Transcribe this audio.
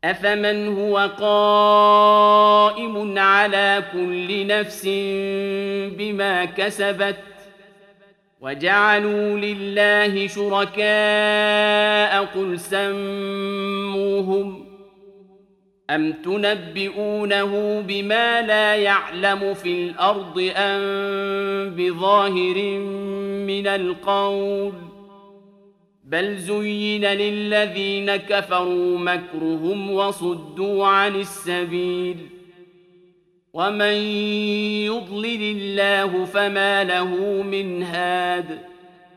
أفمن هو قائم على كل نفس بما كسبت وجعلوا لله شركاء قل سموهم أم تنبئونه بما لا يعلم في الأرض أم بظاهر من القول بل زين للذين كفروا مكرهم وصدوا عن السبيل ومن يضلل الله فما له من هاد